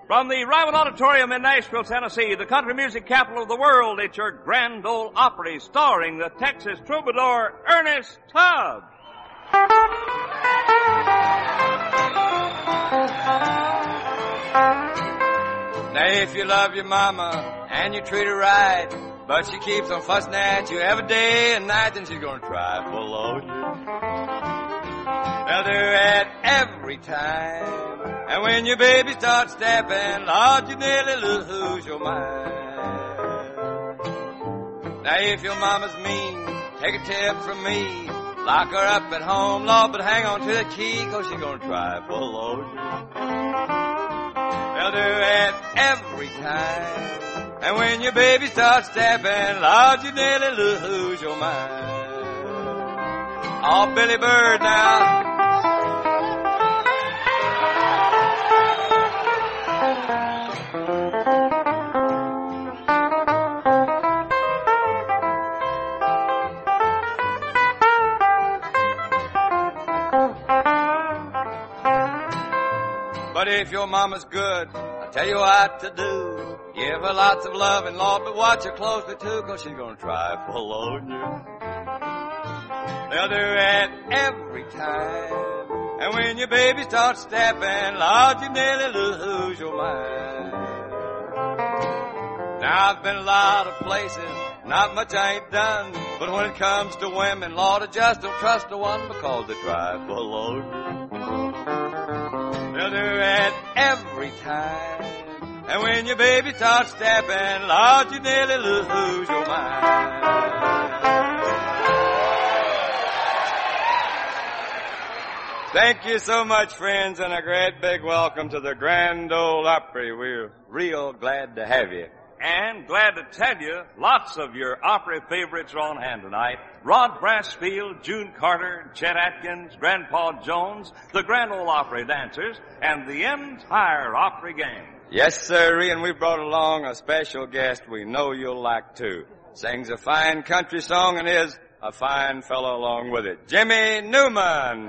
From the Ryman Auditorium in Nashville, Tennessee, the country music capital of the world, it's your Grand Ole Opry starring the Texas troubadour Ernest Tubb. Now if you love your mama and you treat her right, but she keeps on fussing at you every day and night, then she's gonna try for love you. They'll do it every time. And when your baby starts stepping, Lord, you nearly lose your mind. Now if your mama's mean, take a tip from me. Lock her up at home, Lord, but hang on to the key, 'cause she's gonna try for love you. They'll do it every time. And when your baby starts stepping, Lord, you nearly lose your mind. Oh, Billy Bird now. But if your mama's good, I'll tell you what to do. Give her lots of love and Lord, but watch her closely too, 'cause she's gonna try for love you. They'll do it every time. And when your baby starts stepping, Lord, you nearly lose your mind. Now I've been a lot of places, not much I ain't done, but when it comes to women, Lord, I just don't trust the one because they try for love you. They'll do it every time. And when your baby starts stepping, Lord, you nearly lose your mind. Thank you so much, friends, and a great big welcome to the Grand Ole Opry. We're real glad to have you. And glad to tell you, lots of your Opry favorites are on hand tonight. Rod Brassfield, June Carter, Chet Atkins, Grandpa Jones, the Grand Ole Opry dancers, and the entire Opry gang. Yes, sirree, and we brought along a special guest we know you'll like too. Sings a fine country song and is a fine fellow along with it. Jimmy Newman.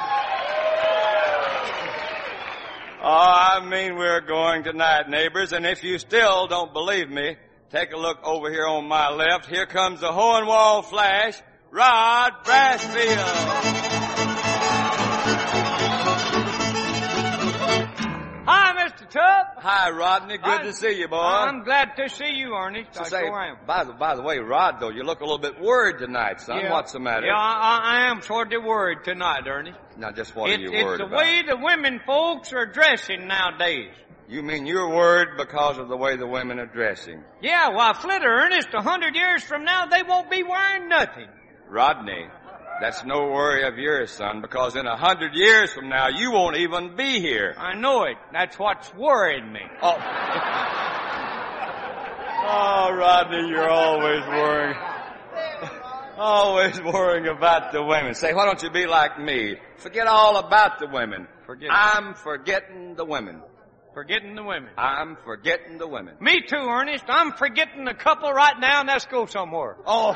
Oh, I mean we're going tonight, neighbors, and if you still don't believe me, take a look over here on my left. Here comes the Hohenwald Flash, Rod Brassfield. Hi, Mr. Tubb. Hi, Rodney. Good to see you, boy. I'm glad to see you, Ernest. So I say, sure am. by the way, Rod, though, you look a little bit worried tonight, son. Yeah. What's the matter? Yeah, I am sort of worried tonight, Ernest. Now, just what are you It's worried the about? way the women folks are dressing nowadays. You mean you're worried because of the way the women are dressing? Yeah, why, Flitter, Ernest, 100 years from now, they won't be wearing nothing. Rodney, that's no worry of yours, son, because in 100 years from now, you won't even be here. I know it. That's what's worrying me. Oh. Oh, Rodney, you're always worrying. Always worrying about the women. Say, why don't you be like me? Forget all about the women. I'm forgetting the women. Forgetting the women. I'm forgetting the women. Me too, Ernest. I'm forgetting a couple right now, and let's go somewhere. Oh.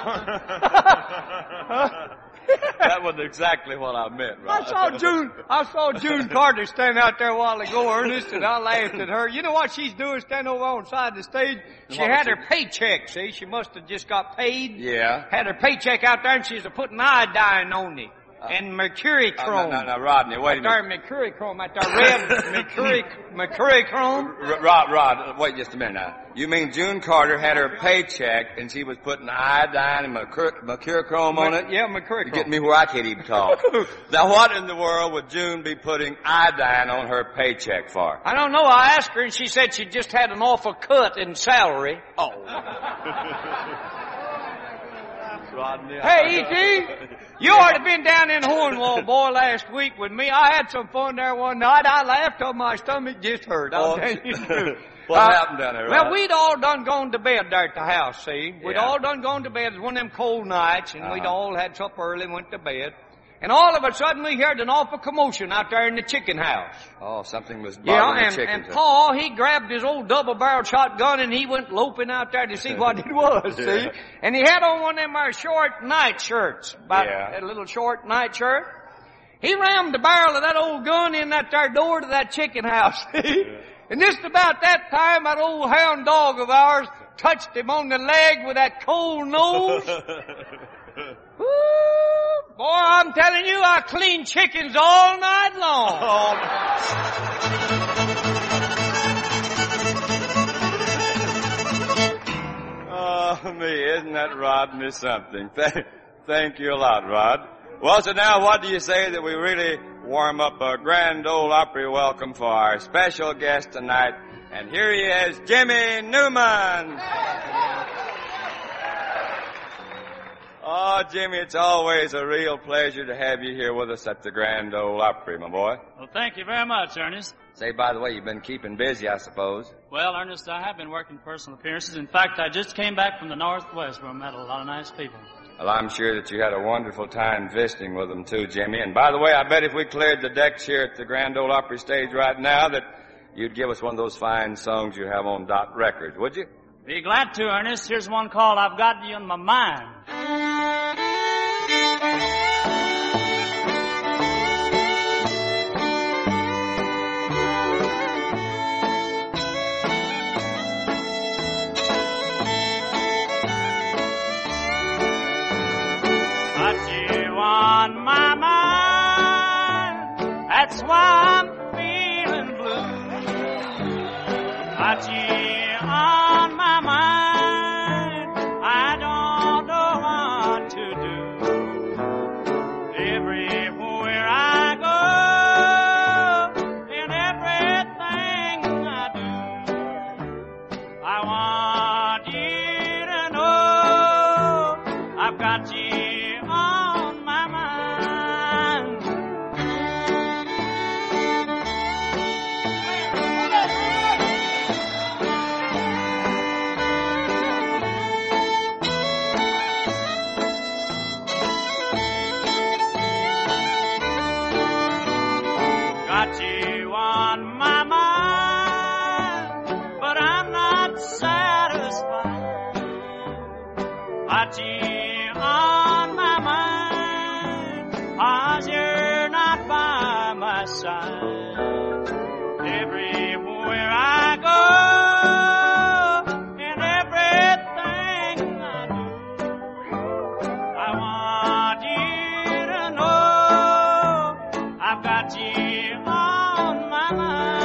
That was exactly what I meant, Rod. I saw June Carter stand out there a while ago, Ernest, and I laughed at her. You know what she's doing, standing over on the side of the stage? She had her paycheck, see? She must have just got paid. Yeah. Had her paycheck out there, and she's putting iodine on it. And mercury chrome. No, Rodney, wait a minute. Mercury chrome out there, red mercury chrome. Rod, wait just a minute now. You mean June Carter had her paycheck and she was putting iodine and mercury chrome on it? Yeah, mercury chrome. You get me where I can't even talk. Now, what in the world would June be putting iodine on her paycheck for? I don't know. I asked her, and she said she just had an awful cut in salary. Oh. Rodney. Hey, E.T., you ought to have been down in Hohenwald, boy, last week with me. I had some fun there one night. I laughed till my stomach just hurt. I'll tell you. What happened down there, Rod? Well, we'd all done gone to bed there at the house, see. We'd all done gone to bed. It was one of them cold nights, and we'd all had supper early and went to bed. And all of a sudden, we heard an awful commotion out there in the chicken house. Oh, something was bothering the chickens. And Pa, he grabbed his old double-barreled shotgun, and he went loping out there to see what it was, see? And he had on one of them short night shirts, that little short night shirt. He rammed the barrel of that old gun in that there door to that chicken house, see? And just about that time, that old hound dog of ours touched him on the leg with that cold nose. Woo, boy, I'm telling you, I cleaned chickens all night long. Oh, me, isn't that Rodney something? Thank you a lot, Rod. Well, so now what do you say that we really warm up a Grand Ole Opry welcome for our special guest tonight? And here he is, Jimmy Newman. Oh, Jimmy, it's always a real pleasure to have you here with us at the Grand Ole Opry, my boy. Well, thank you very much, Ernest. Say, by the way, you've been keeping busy, I suppose. Well, Ernest, I have been working personal appearances. In fact, I just came back from the Northwest where I met a lot of nice people. Well, I'm sure that you had a wonderful time visiting with them, too, Jimmy. And by the way, I bet if we cleared the decks here at the Grand Ole Opry stage right now that you'd give us one of those fine songs you have on Dot Records, would you? Be glad to, Ernest. Here's one called I've Got You in My Mind. On my mind, that's why I'm feeling blue. Got you on my mind, I don't know what to do. Everywhere I go, in everything I do, I want you to know I've got you. Got you on my mind, but I'm not satisfied. Got you on my mind, 'cause you're not by my side. Everywhere I go, in everything I do, I want you to know I've got you on my mind.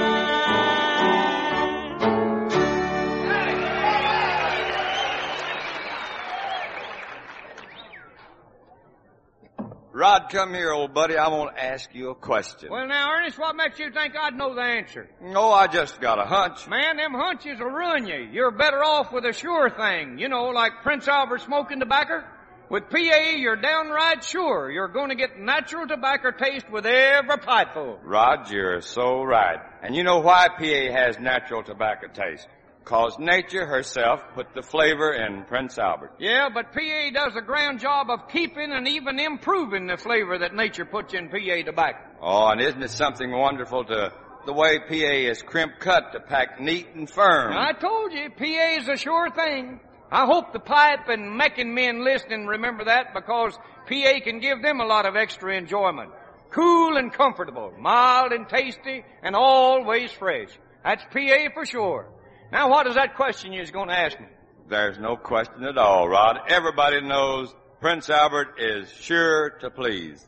Rod, come here, old buddy. I want to ask you a question. Well, now, Ernest, what makes you think I'd know the answer? Oh, I just got a hunch. Man, them hunches will ruin you. You're better off with a sure thing. You know, like Prince Albert smoking tobacco. With PA, you're downright sure you're going to get natural tobacco taste with every pipeful. Rod, you're so right. And you know why PA has natural tobacco taste? 'Cause nature herself put the flavor in Prince Albert. Yeah, but PA does a grand job of keeping and even improving the flavor that nature puts in PA tobacco. Oh, and isn't it something wonderful to the way PA is crimp cut to pack neat and firm? I told you, PA's a sure thing. I hope the pipe and mecking men listening remember that, because PA can give them a lot of extra enjoyment. Cool and comfortable, mild and tasty, and always fresh. That's PA for sure. Now, what is that question you was going to ask me? There's no question at all, Rod. Everybody knows Prince Albert is sure to please.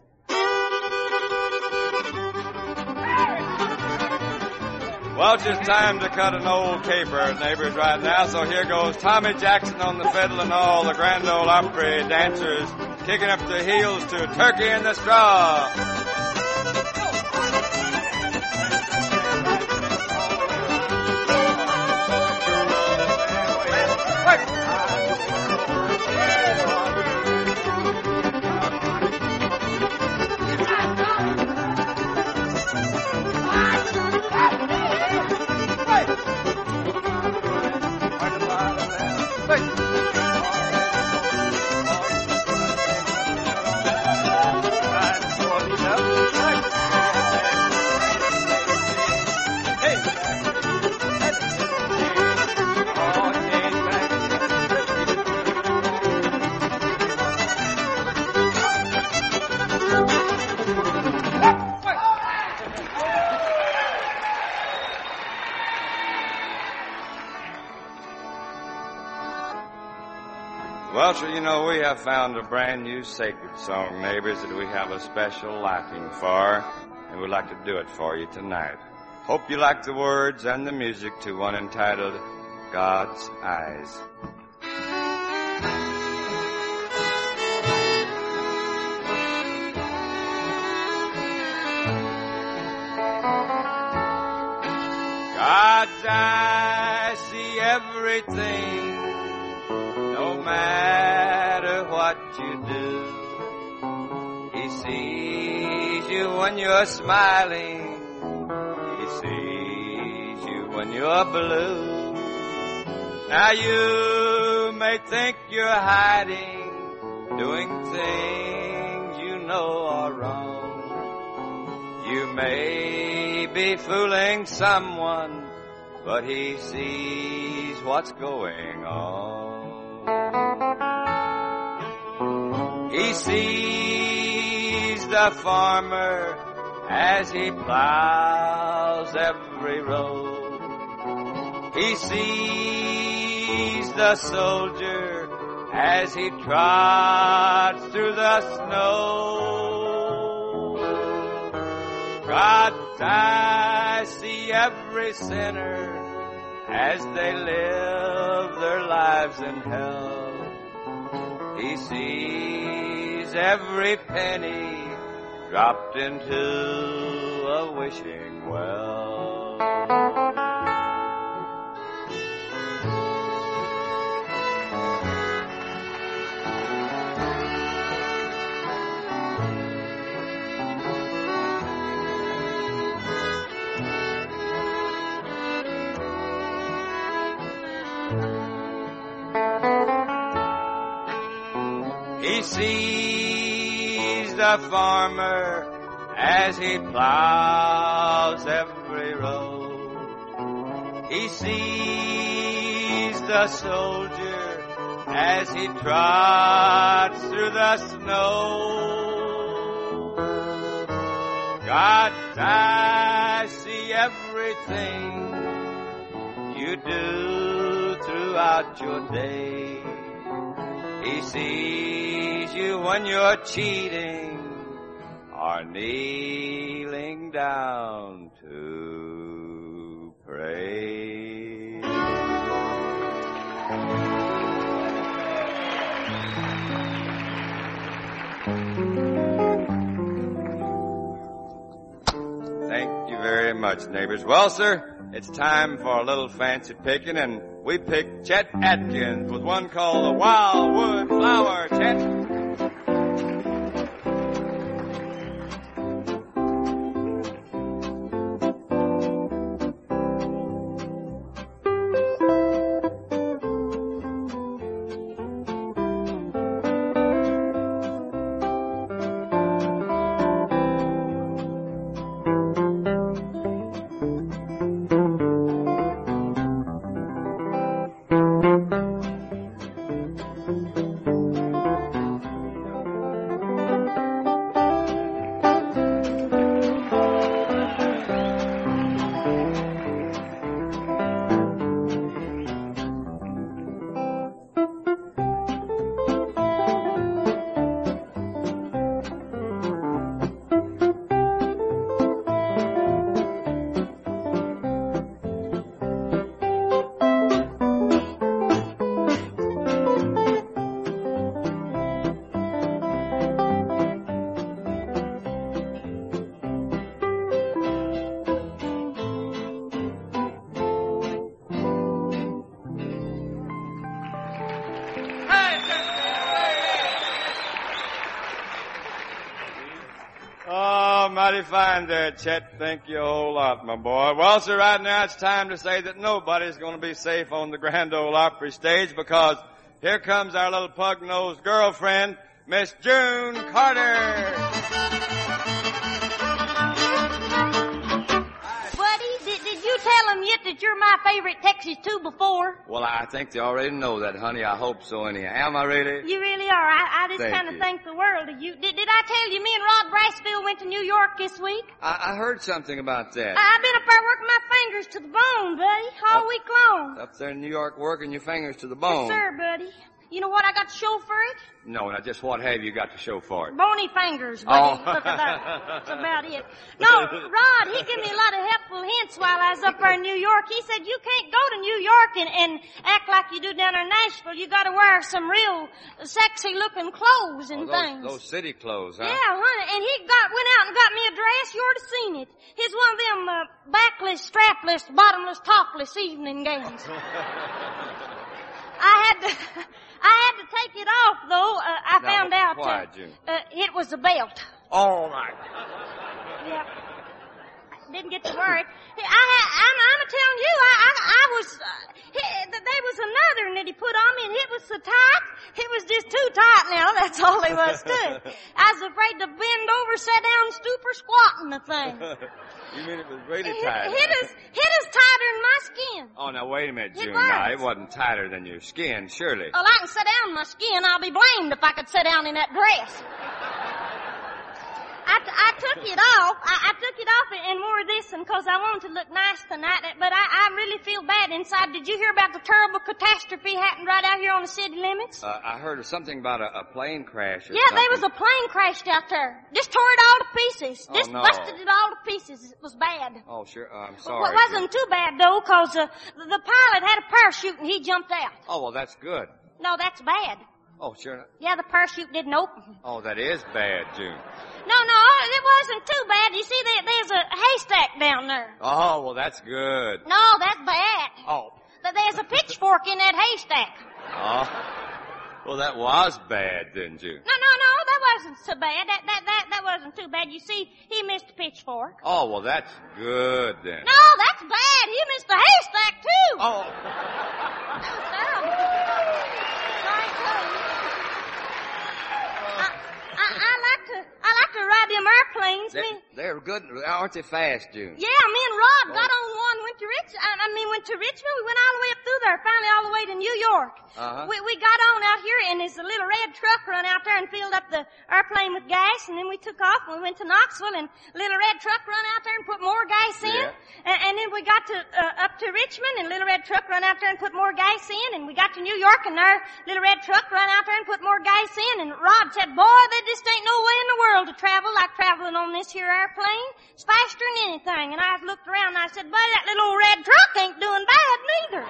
Well, it's just time to cut an old caper, neighbors, right now. So here goes Tommy Jackson on the fiddle and all the Grand Ole Opry dancers kicking up their heels to Turkey in the Straw. Hey. Walter, you know, we have found a brand new sacred song, neighbors, that we have a special liking for, and we'd like to do it for you tonight. Hope you like the words and the music to one entitled God's Eyes. God's eyes see everything, no matter what you do. He sees you when you're smiling. He sees you when you're blue. Now you may think you're hiding, doing things you know are wrong. You may be fooling someone, but he sees what's going on. He sees the farmer as he plows every road. He sees the soldier as he trots through the snow. God's eyes see every sinner as they live their lives in hell. He sees every penny dropped into a wishing well. He sees the farmer as he plows every road. He sees the soldier as he trots through the snow. God's eyes see everything you do throughout your day. He sees you when you're cheating or kneeling down to pray. Thank you very much, neighbors. Well, sir, it's time for a little fancy picking, and we picked Chet Atkins with one called The Wildwood Flower. Chet. Mighty fine there, Chet. Thank you a whole lot, my boy. Well, sir, right now it's time to say that nobody's going to be safe on the Grand Ole Opry stage, because here comes our little pug-nosed girlfriend, Miss June Carter. Did you tell them yet that you're my favorite Texas 2x4? Well, I think they already know that, honey. I hope so anyhow. Am I really? You really are. I just kind of think the world of you. Did I tell you me and Rod Brassfield went to New York this week? I heard something about that. I've been up there working my fingers to the bone, buddy, all week long. Up there in New York working your fingers to the bone. Yes, sir, buddy. You know what I got to show for it? No, now just what have you got to show for it? Bony fingers, buddy. Oh. Look at that. That's about it. No, Rod, he gave me a lot of helpful hints while I was up there in New York. He said, you can't go to New York and act like you do down in Nashville. You gotta wear some real sexy-looking clothes and things. Those city clothes, huh? Yeah, honey. And he went out and got me a dress. You ought to seen it. It's one of them backless, strapless, bottomless, topless evening gowns. I had to take it off, though. I found out. Why, June? It was a belt. Oh, my. Yep. Didn't get to wear it. I'm telling you, I was, there was another that he put on me, and it was so tight. It was just too tight now. That's all there was to it. I was afraid to bend over, sit down, stoop, or squat in the thing. You mean it was really tight? It is tighter than my skin. Oh, now wait a minute, June. It was. Now, it wasn't tighter than your skin, surely. Well, I can sit down in my skin. I'll be blamed if I could sit down in that dress. I took it off. I took it off and wore this one because I wanted to look nice tonight. But I really feel bad inside. Did you hear about the terrible catastrophe happened right out here on the city limits? I heard of something about a plane crash or yeah, something. there was a plane crashed out there. Just tore it all to pieces. Oh, Just no. busted it all to pieces. It was bad. Oh, sure. I'm sorry. Well, it wasn't too bad, though, because the pilot had a parachute and he jumped out. Oh, well, that's good. No, that's bad. Oh, sure. Yeah, the parachute didn't open. Oh, that is bad, June. No, it wasn't too bad. You see, there's a haystack down there. Oh, well, that's good. No, that's bad. Oh. There's a pitchfork in that haystack. Oh. Well, that was bad, then, June. No, that wasn't so bad. That wasn't too bad. You see, he missed the pitchfork. Oh, well, that's good, then. No, that's bad. He missed the haystack, too. Oh. Terrible. Sorry, too. I like to ride them airplanes. They're good. Aren't they fast, June? Yeah, me and Rod got on one, went to Richmond. We went all the way up through there, finally all the way to New York. Uh-huh. We got on out here, and there's a little red truck run out there and filled up the airplane with gas, and then we took off and we went to Knoxville, and a little red truck run out there and put more gas in. Yeah. And then we got to up to Richmond, and little red truck run out there and put more gas in, and we got to New York, and there little red truck run out there and put more gas in, and Rod said, boy, there just ain't no way in the world to travel like traveling on this here airplane. It's faster than anything. And I looked around and I said, buddy, that little old red truck ain't doing bad neither.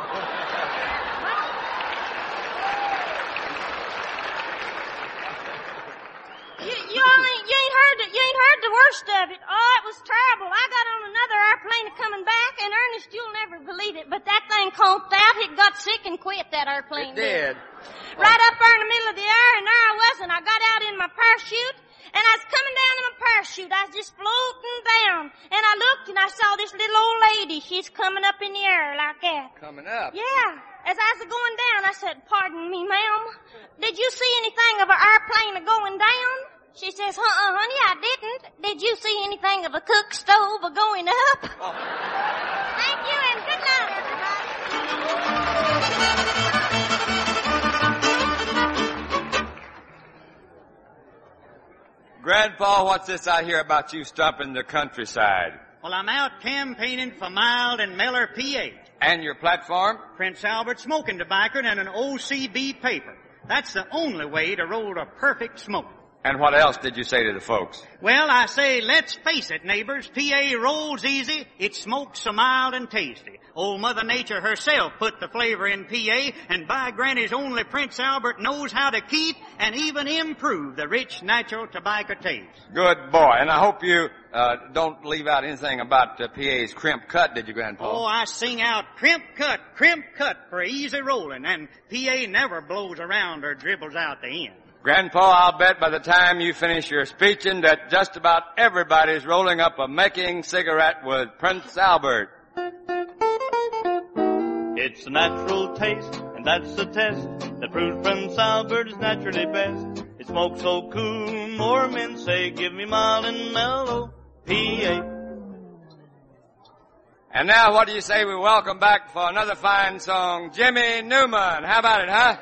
You ain't heard the worst of it. Oh, it was terrible. I got on another airplane coming back, and Ernest, you'll never believe it, but that thing conked out. It got sick and quit, that airplane. It did. Right up there in the middle of the air, and there I was, and I got out in my parachute, and I was coming down in my parachute. I was just floating down, and I looked, and I saw this little old lady. She's coming up in the air like that. Coming up? Yeah. As I was going down, I said, pardon me, ma'am, did you see anything of an airplane going down? She says, honey, I didn't. Did you see anything of a cook stove going up? Oh. Thank you, and good night, everybody. Grandpa, what's this I hear about you stomping the countryside? Well, I'm out campaigning for Mild and Miller, PA. And your platform? Prince Albert smoking tobacco and an OCB paper. That's the only way to roll a perfect smoke. And what else did you say to the folks? Well, I say, let's face it, neighbors, PA rolls easy, it smokes so mild and tasty. Old Mother Nature herself put the flavor in PA, and by granny's only Prince Albert knows how to keep and even improve the rich, natural tobacco taste. Good boy. And I hope you don't leave out anything about PA's crimp cut, did you, Grandpa? Oh, I sing out crimp cut for easy rolling, and PA never blows around or dribbles out the end. Grandpa, I'll bet by the time you finish your speeching that just about everybody's rolling up a making cigarette with Prince Albert. It's a natural taste, and that's the test that proves Prince Albert is naturally best. It smokes so cool, more men say, give me Mild and Mellow, PA. And now what do you say we welcome back for another fine song, Jimmy Newman. How about it, huh?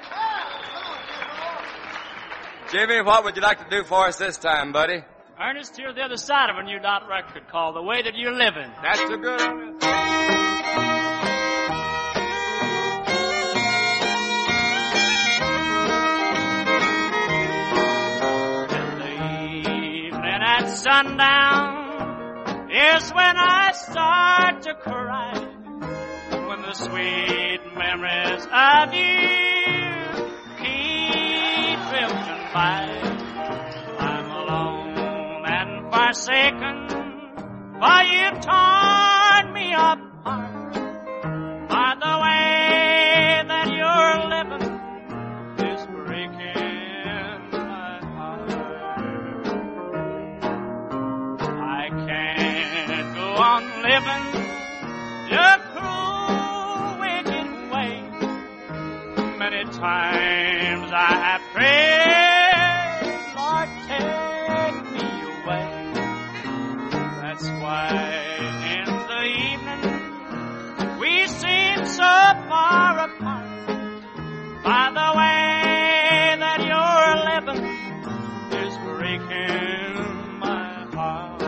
Jimmy, what would you like to do for us this time, buddy? Ernest, you're the other side of a new dot record called The Way That You're Living. That's the good one. sundown is when I start to cry, when the sweet memories of you keep drifting by. I'm alone and forsaken, for you've torn me apart by the way that you're living is breaking my heart. I can't go on living your cruel, wicked way. Many times I have prayed, Lord, take me away. That's why in the evening we seem so far apart by the way that you're living is breaking my heart.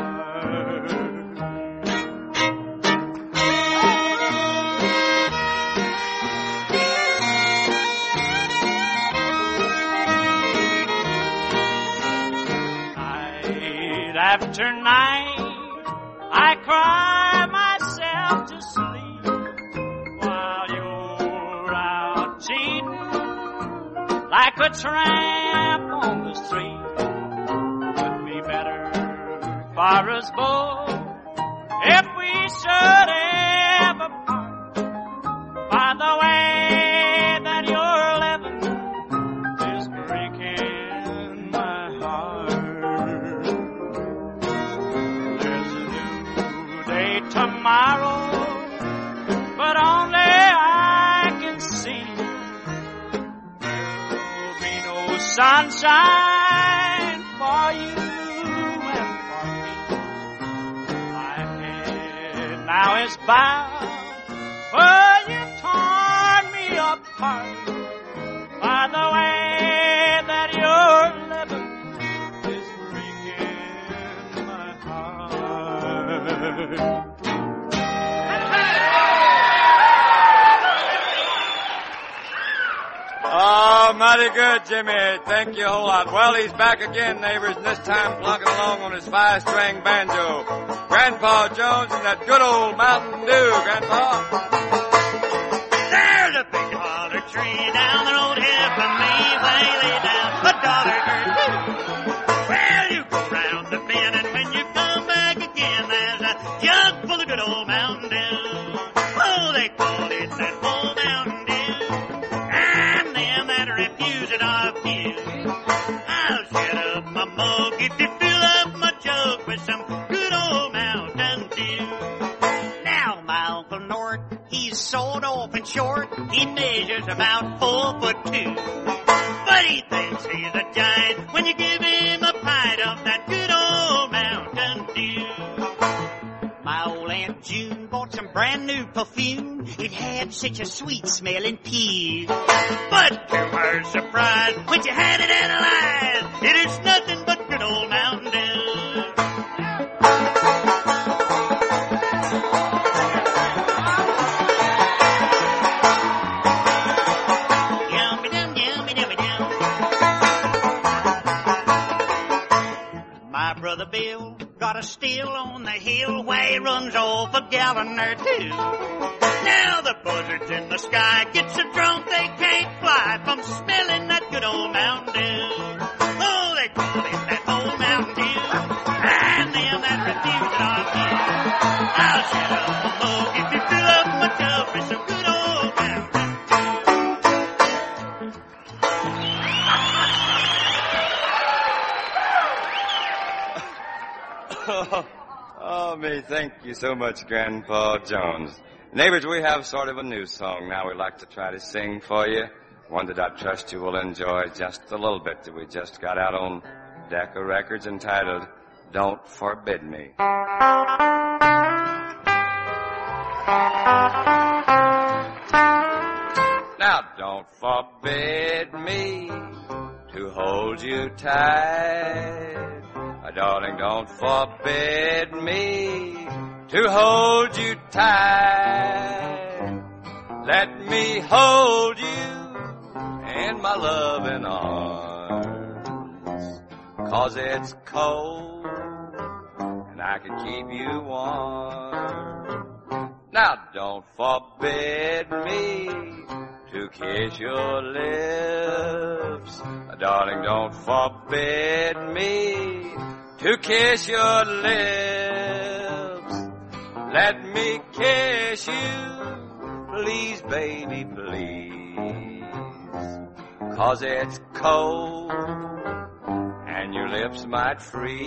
Night after night I cry myself to sleep while you're out cheating like a tramp on the street. Would be better for us both if we should ever part by the way that you're living is breaking my heart. There's a new day tomorrow, but only I can see. There'll be no sunshine for you and for me. My head now is bowed, for you've torn me apart by the way that you're living is breaking my heart. Oh, mighty good, Jimmy. Thank you a whole lot. Well, he's back again, neighbors, and this time plugging along on his 5-string banjo. Grandpa Jones and that good old Mountain Dew, Grandpa. There's a big holler tree down the road here from me, way lay down $1 or 2. Well, you go round the bend, and when you come back again, there's a jug full of good old Mountain Dew. Oh, they call it that old Mountain Dew. And them that refuse it are few. I'll shut up my mug if you fill up my jug with some good old Mountain Dew. Now, my Uncle Nort, he's sawed off and short. He measures about 4'2". But he thinks he's a giant when you give him a pint of that good old Mountain Dew. My old Aunt June bought some brand new perfume. It had such a sweet smelling pee. But to her surprise, when she had it analyzed, it is nothing but good old Mountain Dew. My brother Bill got a still on the hill where he runs off a gallon or 2. Now the buzzards in the sky get so drunk they can't fly from smelling that good old Mountain Dew. Oh, they call it that old Mountain Dew. And them that refuse it are few. I'll shut up my mug if you fill up my jug with some good old Mountain Dew. Oh, me, thank you so much, Grandpa Jones. Neighbors, we have sort of a new song now we'd like to try to sing for you. One that I trust you will enjoy just a little bit that we just got out on Decca Records entitled Don't Forbid Me. Now, don't forbid me to hold you tight. Darling, don't forbid me to hold you tight. Let me hold you in my loving arms, 'cause it's cold and I can keep you warm. Now don't forbid me to kiss your lips. Darling, don't forbid me to kiss your lips. Let me kiss you, please, baby, please. 'Cause it's cold and your lips might freeze.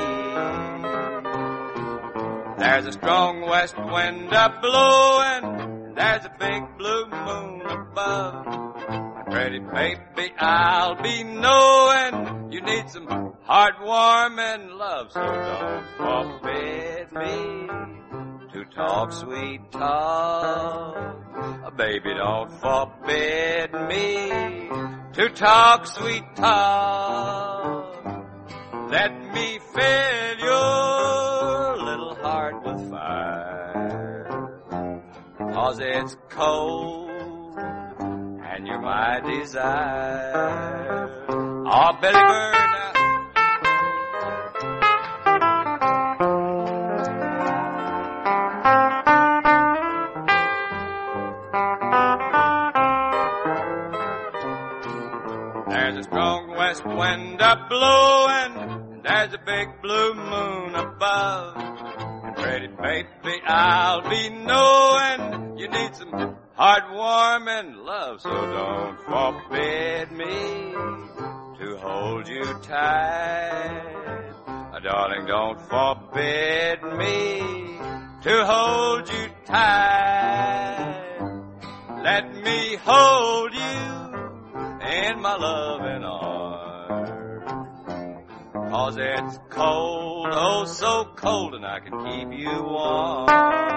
There's a strong west wind a-blowing, and there's a big blue moon above. My pretty baby, I'll be knowing you need some heartwarming love, so don't forbid me to talk sweet talk. Baby, don't forbid me to talk sweet talk. Let me fill your little heart with fire, 'cause it's cold and you're my desire. Oh, Billy Bird now. There's a strong west wind a-blowing, and there's a big blue moon above. And pretty baby, I'll be knowing you need some heartwarming love, so don't forbid me to hold you tight. Darling, don't forbid me to hold you tight. Let me hold you in my loving arms, 'cause it's cold, oh so cold, and I can keep you warm.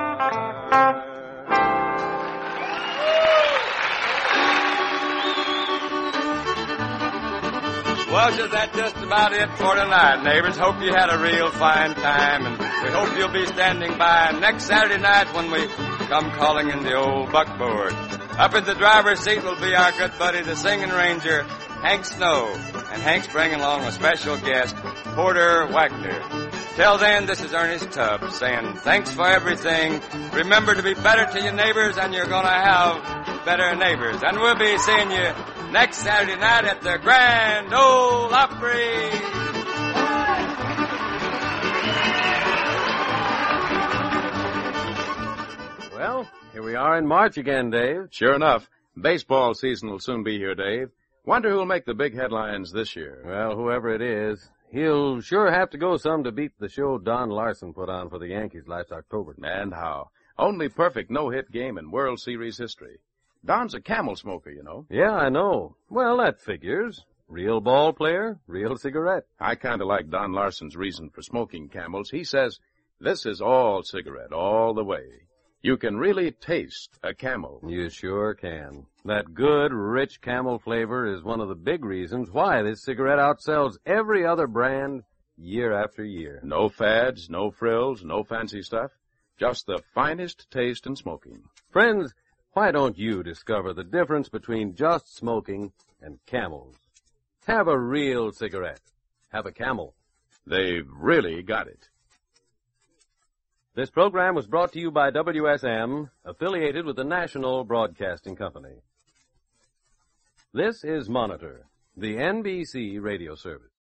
Well, so that's just about it for tonight, neighbors. Hope you had a real fine time, and we hope you'll be standing by next Saturday night when we come calling in the old buckboard. Up in the driver's seat will be our good buddy, the singing ranger, Hank Snow. And Hank's bringing along a special guest, Porter Wagner. Till then, this is Ernest Tubbs saying thanks for everything. Remember to be better to your neighbors, and you're going to have better neighbors. And we'll be seeing you next Saturday night at the Grand Ole Opry. Well, here we are in March again, Dave. Sure enough. Baseball season will soon be here, Dave. Wonder who'll make the big headlines this year. Well, whoever it is, he'll sure have to go some to beat the show Don Larson put on for the Yankees last October. And how? Only perfect no-hit game in World Series history. Don's a camel smoker, you know. Yeah, I know. Well, that figures. Real ball player, real cigarette. I kind of like Don Larson's reason for smoking Camels. He says, this is all cigarette, all the way. You can really taste a Camel. You sure can. That good, rich Camel flavor is one of the big reasons why this cigarette outsells every other brand year after year. No fads, no frills, no fancy stuff. Just the finest taste in smoking. Friends, why don't you discover the difference between just smoking and Camels? Have a real cigarette. Have a Camel. They've really got it. This program was brought to you by WSM, affiliated with the National Broadcasting Company. This is Monitor, the NBC radio service.